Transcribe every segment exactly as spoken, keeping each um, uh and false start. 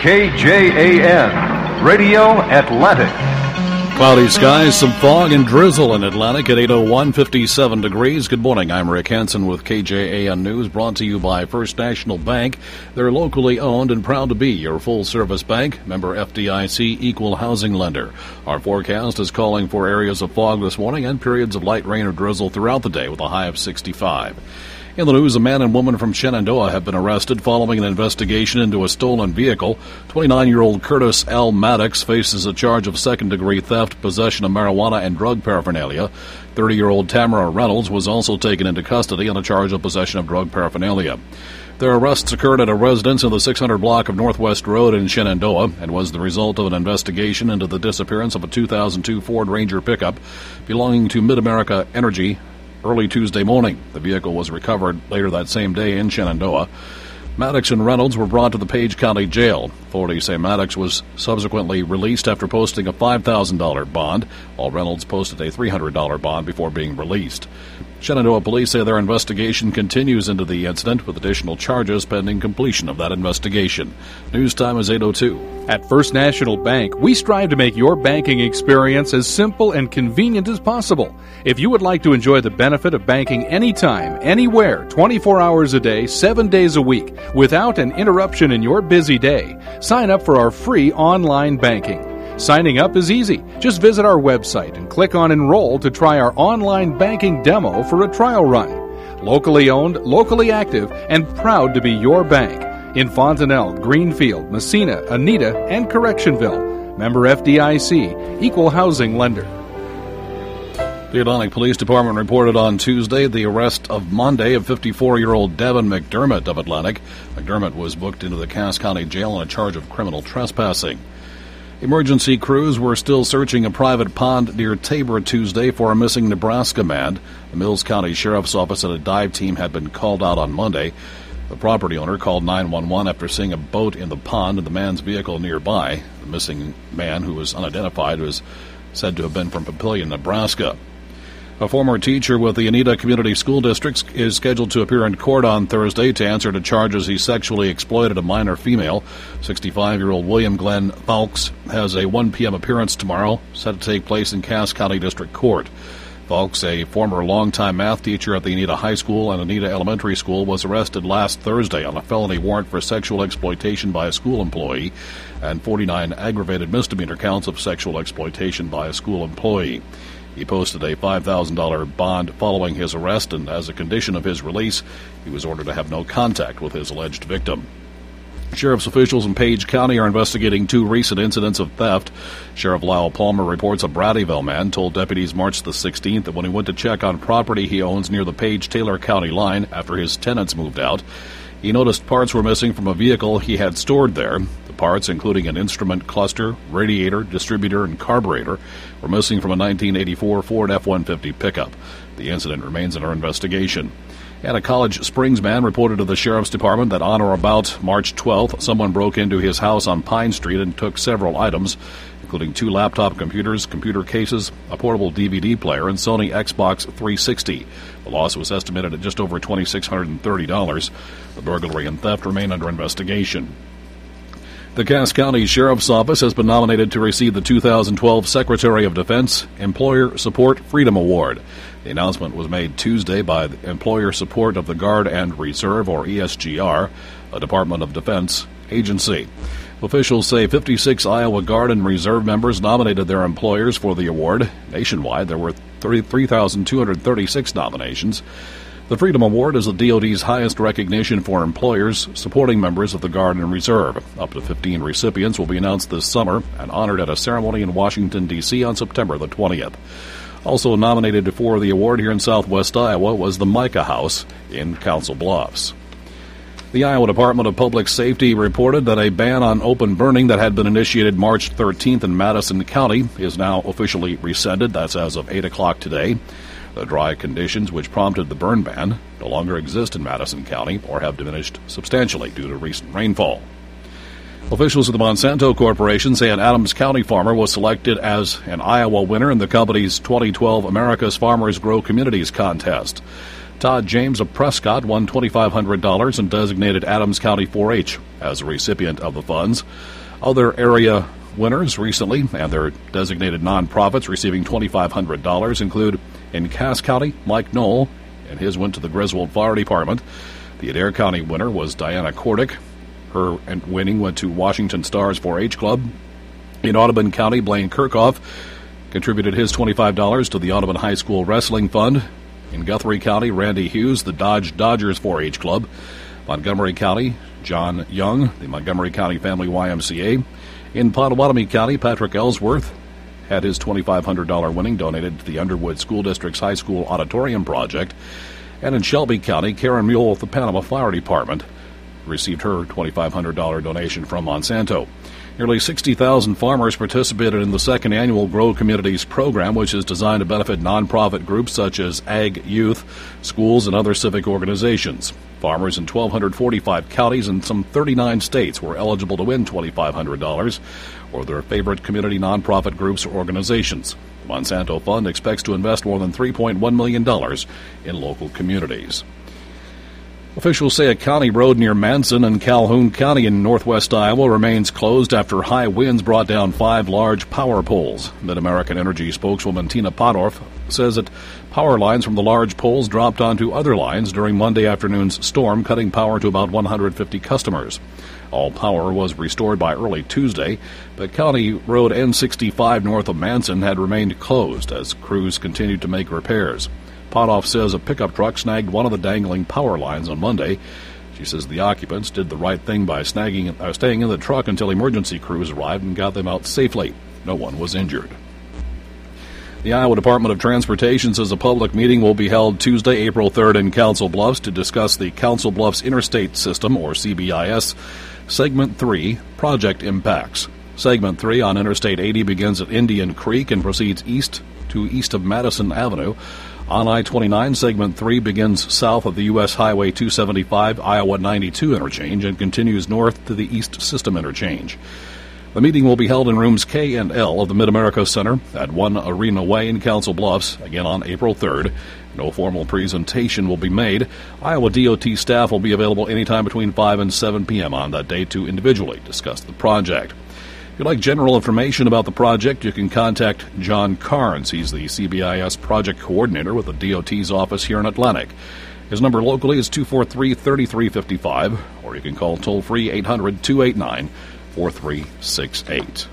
K J A N, Radio Atlantic. Cloudy skies, some fog and drizzle in Atlantic at eight oh one, fifty-seven degrees. Good morning, I'm Rick Hansen with K J A N News, brought to you by First National Bank. They're locally owned and proud to be your full-service bank, member F D I C, equal housing lender. Our forecast is calling for areas of fog this morning and periods of light rain or drizzle throughout the day with a high of sixty-five. In the news, a man and woman from Shenandoah have been arrested following an investigation into a stolen vehicle. twenty-nine-year-old Curtis L. Maddox faces a charge of second-degree theft, possession of marijuana, and drug paraphernalia. thirty-year-old Tamara Reynolds was also taken into custody on a charge of possession of drug paraphernalia. Their arrests occurred at a residence in the six hundred block of Northwest Road in Shenandoah and was the result of an investigation into the disappearance of a two thousand two Ford Ranger pickup belonging to Mid-America Energy early Tuesday morning. The vehicle was recovered later that same day in Shenandoah. Maddox and Reynolds were brought to the Page County Jail. Authorities say Maddox was subsequently released after posting a five thousand dollars bond, while Reynolds posted a three hundred dollars bond before being released. Shenandoah police say their investigation continues into the incident, with additional charges pending completion of that investigation. News time is eight oh two. At First National Bank, we strive to make your banking experience as simple and convenient as possible. If you would like to enjoy the benefit of banking anytime, anywhere, twenty-four hours a day, seven days a week, without an interruption in your busy day, sign up for our free online banking. Signing up is easy. Just visit our website and click on Enroll to try our online banking demo for a trial run. Locally owned, locally active, and proud to be your bank. In Fontanelle, Greenfield, Messina, Anita, and Correctionville. Member F D I C, equal housing lender. The Atlantic Police Department reported on Tuesday the arrest of Monday of fifty-four-year-old Devin McDermott of Atlantic. McDermott was booked into the Cass County Jail on a charge of criminal trespassing. Emergency crews were still searching a private pond near Tabor Tuesday for a missing Nebraska man. The Mills County Sheriff's Office and a dive team had been called out on Monday. The property owner called nine one one after seeing a boat in the pond and the man's vehicle nearby. The missing man, who was unidentified, was said to have been from Papillion, Nebraska. A former teacher with the Anita Community School District is scheduled to appear in court on Thursday to answer to charges he sexually exploited a minor female. sixty-five-year-old William Glenn Falks has a one p.m. appearance tomorrow, set to take place in Cass County District Court. Falks, a former longtime math teacher at the Anita High School and Anita Elementary School, was arrested last Thursday on a felony warrant for sexual exploitation by a school employee and forty-nine aggravated misdemeanor counts of sexual exploitation by a school employee. He posted a five thousand dollars bond following his arrest, and as a condition of his release, he was ordered to have no contact with his alleged victim. Sheriff's officials in Page County are investigating two recent incidents of theft. Sheriff Lyle Palmer reports a Bradyville man told deputies March the sixteenth that when he went to check on property he owns near the Page-Taylor County line after his tenants moved out, he noticed parts were missing from a vehicle he had stored there. The parts, including an instrument cluster, radiator, distributor, and carburetor, were missing from a nineteen eighty-four Ford F one fifty pickup. The incident remains under investigation. And a College Springs man reported to the Sheriff's Department that on or about March twelfth, someone broke into his house on Pine Street and took several items, including two laptop computers, computer cases, a portable D V D player, and Sony Xbox three sixty. The loss was estimated at just over two thousand six hundred thirty dollars. The burglary and theft remain under investigation. The Cass County Sheriff's Office has been nominated to receive the two thousand twelve Secretary of Defense Employer Support Freedom Award. The announcement was made Tuesday by the Employer Support of the Guard and Reserve, or E S G R, a Department of Defense agency. Officials say fifty-six Iowa Guard and Reserve members nominated their employers for the award. Nationwide, there were three thousand two hundred thirty-six nominations. The Freedom Award is the D O D's highest recognition for employers supporting members of the Guard and Reserve. Up to fifteen recipients will be announced this summer and honored at a ceremony in Washington, D C on September the twentieth. Also nominated for the award here in southwest Iowa was the Micah House in Council Bluffs. The Iowa Department of Public Safety reported that a ban on open burning that had been initiated March thirteenth in Madison County is now officially rescinded. That's as of eight o'clock today. The dry conditions which prompted the burn ban no longer exist in Madison County or have diminished substantially due to recent rainfall. Officials of the Monsanto Corporation say an Adams County farmer was selected as an Iowa winner in the company's twenty twelve America's Farmers Grow Communities contest. Todd James of Prescott won two thousand five hundred dollars and designated Adams County four H as a recipient of the funds. Other area winners recently and their designated nonprofits receiving two thousand five hundred dollars include in Cass County, Mike Knoll, and his went to the Griswold Fire Department. The Adair County winner was Diana Kordick. Her winning went to Washington Stars four H Club. In Audubon County, Blaine Kirchhoff contributed his twenty-five dollars to the Audubon High School Wrestling Fund. In Guthrie County, Randy Hughes, the Dodge Dodgers four H Club. Montgomery County, John Young, the Montgomery County Family Y M C A. In Pottawatomie County, Patrick Ellsworth had his two thousand five hundred dollars winning donated to the Underwood School District's High School Auditorium Project. And in Shelby County, Karen Mule of the Panama Fire Department received her two thousand five hundred dollars donation from Monsanto. Nearly sixty thousand farmers participated in the second annual Grow Communities program, which is designed to benefit nonprofit groups such as Ag Youth, schools, and other civic organizations. Farmers in one thousand two hundred forty-five counties and some thirty-nine states were eligible to win two thousand five hundred dollars or their favorite community nonprofit groups or organizations. The Monsanto Fund expects to invest more than three point one million dollars in local communities. Officials say a county road near Manson in Calhoun County in northwest Iowa remains closed after high winds brought down five large power poles. Mid-American Energy spokeswoman Tina Podorf says that power lines from the large poles dropped onto other lines during Monday afternoon's storm, cutting power to about one hundred fifty customers. All power was restored by early Tuesday, but County Road N sixty-five north of Manson had remained closed as crews continued to make repairs. Potoff says a pickup truck snagged one of the dangling power lines on Monday. She says the occupants did the right thing by snagging, uh, staying in the truck until emergency crews arrived and got them out safely. No one was injured. The Iowa Department of Transportation says a public meeting will be held Tuesday, April third in Council Bluffs to discuss the Council Bluffs Interstate System, or C B I S, Segment three, project impacts. Segment three on Interstate eighty begins at Indian Creek and proceeds east to east of Madison Avenue. On I twenty-nine, Segment three begins south of the U S Highway two seventy-five Iowa ninety-two interchange and continues north to the East System interchange. The meeting will be held in rooms K and L of the Mid-America Center at One Arena Way in Council Bluffs, again on April third. No formal presentation will be made. Iowa D O T staff will be available anytime between five and seven p.m. on that day to individually discuss the project. If you'd like general information about the project, you can contact John Carnes. He's the C B I S project coordinator with the D O T's office here in Atlantic. His number locally is two four three, three three five five, or you can call toll-free eight hundred, two eight nine, four three six eight.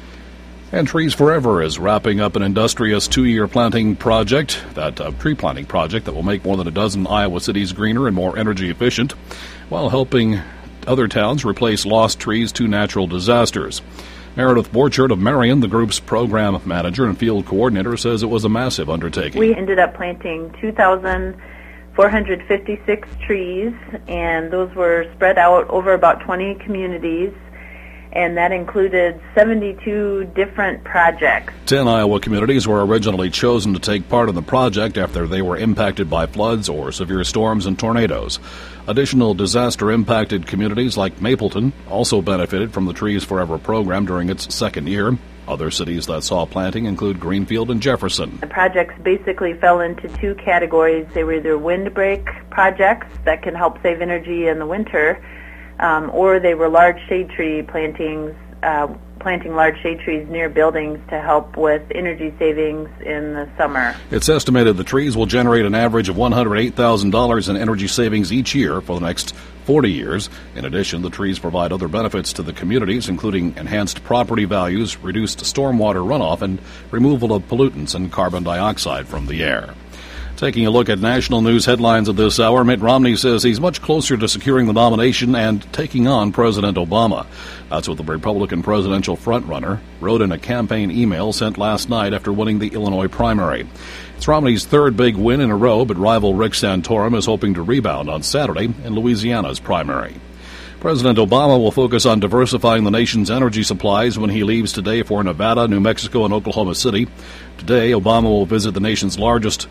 And Trees Forever is wrapping up an industrious two-year planting project, that uh, tree planting project that will make more than a dozen Iowa cities greener and more energy efficient, while helping other towns replace lost trees to natural disasters. Meredith Borchert of Marion, the group's program manager and field coordinator, says it was a massive undertaking. We ended up planting two thousand four hundred fifty-six trees, and those were spread out over about twenty communities, and that included seventy-two different projects. Ten Iowa communities were originally chosen to take part in the project after they were impacted by floods or severe storms and tornadoes. Additional disaster-impacted communities like Mapleton also benefited from the Trees Forever program during its second year. Other cities that saw planting include Greenfield and Jefferson. The projects basically fell into two categories. They were either windbreak projects that can help save energy in the winter, um, or they were large shade tree plantings, uh, planting large shade trees near buildings to help with energy savings in the summer. It's estimated the trees will generate an average of one hundred eight thousand dollars in energy savings each year for the next forty years. In addition, the trees provide other benefits to the communities, including enhanced property values, reduced stormwater runoff, and removal of pollutants and carbon dioxide from the air. Taking a look at national news headlines of this hour, Mitt Romney says he's much closer to securing the nomination and taking on President Obama. That's what the Republican presidential frontrunner wrote in a campaign email sent last night after winning the Illinois primary. It's Romney's third big win in a row, but rival Rick Santorum is hoping to rebound on Saturday in Louisiana's primary. President Obama will focus on diversifying the nation's energy supplies when he leaves today for Nevada, New Mexico, and Oklahoma City. Today, Obama will visit the nation's largest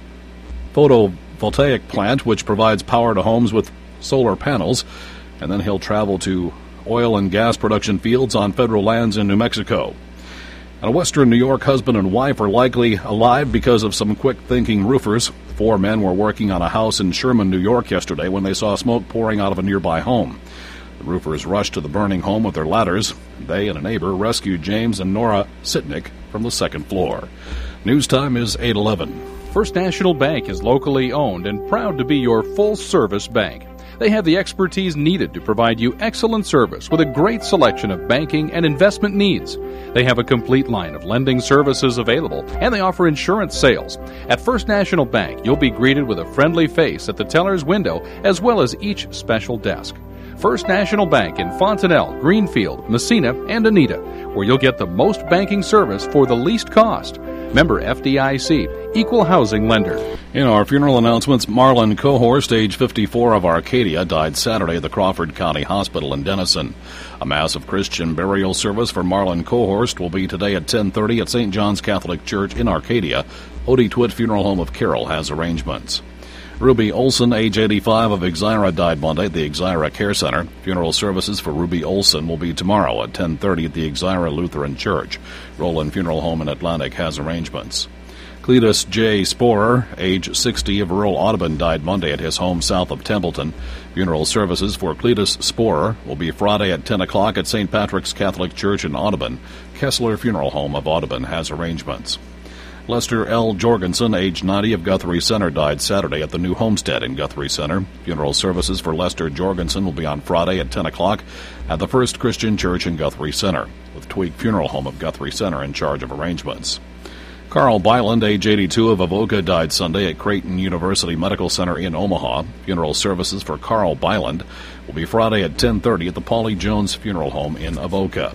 photovoltaic plant, which provides power to homes with solar panels, and then he'll travel to oil and gas production fields on federal lands in New Mexico. And a western New York husband and wife are likely alive because of some quick-thinking roofers. Four men were working on a house in Sherman, New York yesterday when they saw smoke pouring out of a nearby home. The roofers rushed to the burning home with their ladders. They and a neighbor rescued James and Nora Sitnick from the second floor. News time is eight eleven. First National Bank is locally owned and proud to be your full-service bank. They have the expertise needed to provide you excellent service with a great selection of banking and investment needs. They have a complete line of lending services available, and they offer insurance sales. At First National Bank, you'll be greeted with a friendly face at the teller's window as well as each special desk. First National Bank in Fontanelle, Greenfield, Messina, and Anita, where you'll get the most banking service for the least cost. Member F D I C, Equal Housing Lender. In our funeral announcements, Marlon Cohorst, age fifty-four, of Arcadia, died Saturday at the Crawford County Hospital in Denison. A massive Christian burial service for Marlon Cohorst will be today at ten thirty at Saint John's Catholic Church in Arcadia. Odie Twitt Funeral Home of Carroll has arrangements. Ruby Olson, age eighty-five, of Exira, died Monday at the Exira Care Center. Funeral services for Ruby Olson will be tomorrow at ten thirty at the Exira Lutheran Church. Roland Funeral Home in Atlantic has arrangements. Cletus J. Sporer, age sixty, of rural Audubon, died Monday at his home south of Templeton. Funeral services for Cletus Sporer will be Friday at ten o'clock at Saint Patrick's Catholic Church in Audubon. Kessler Funeral Home of Audubon has arrangements. Lester L. Jorgensen, age ninety, of Guthrie Center, died Saturday at the new homestead in Guthrie Center. Funeral services for Lester Jorgensen will be on Friday at ten o'clock at the First Christian Church in Guthrie Center, with Tweak Funeral Home of Guthrie Center in charge of arrangements. Carl Byland, age eighty-two, of Avoca, died Sunday at Creighton University Medical Center in Omaha. Funeral services for Carl Byland will be Friday at ten thirty at the Paulie Jones Funeral Home in Avoca.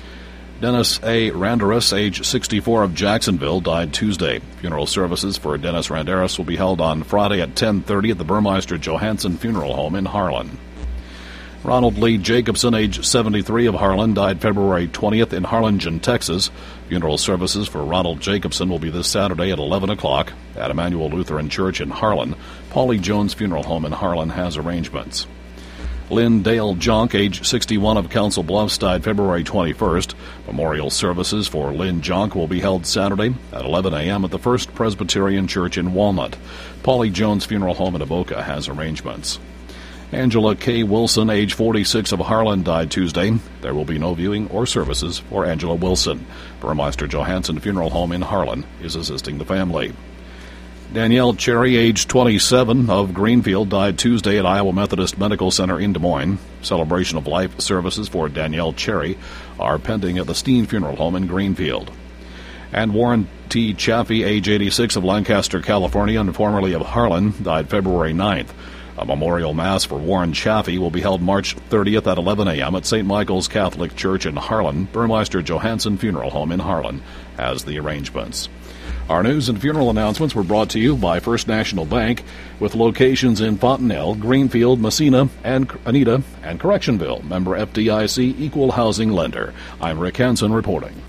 Dennis A. Randeris, age sixty-four, of Jacksonville, died Tuesday. Funeral services for Dennis Randeris will be held on Friday at ten thirty at the Burmeister Johansson Funeral Home in Harlan. Ronald Lee Jacobson, age seventy-three, of Harlan, died February twentieth in Harlingen, Texas. Funeral services for Ronald Jacobson will be this Saturday at eleven o'clock at Emmanuel Lutheran Church in Harlan. Paulie Jones Funeral Home in Harlan has arrangements. Lynn Dale Junk, age sixty-one, of Council Bluffs, died February twenty-first. Memorial services for Lynn Junk will be held Saturday at eleven a.m. at the First Presbyterian Church in Walnut. Paulie Jones Funeral Home in Avoca has arrangements. Angela K. Wilson, age forty-six, of Harlan, died Tuesday. There will be no viewing or services for Angela Wilson. Burmeister Johansson Funeral Home in Harlan is assisting the family. Danielle Cherry, age twenty-seven, of Greenfield, died Tuesday at Iowa Methodist Medical Center in Des Moines. Celebration of life services for Danielle Cherry are pending at the Steen Funeral Home in Greenfield. And Warren T. Chaffee, age eighty-six, of Lancaster, California, and formerly of Harlan, died February ninth. A memorial mass for Warren Chaffee will be held March thirtieth at eleven a.m. at Saint Michael's Catholic Church in Harlan. Burmeister Johansson Funeral Home in Harlan has the arrangements. Our news and funeral announcements were brought to you by First National Bank, with locations in Fontanelle, Greenfield, Messina, and Anita, and Correctionville. Member F D I C, Equal Housing Lender. I'm Rick Hansen reporting.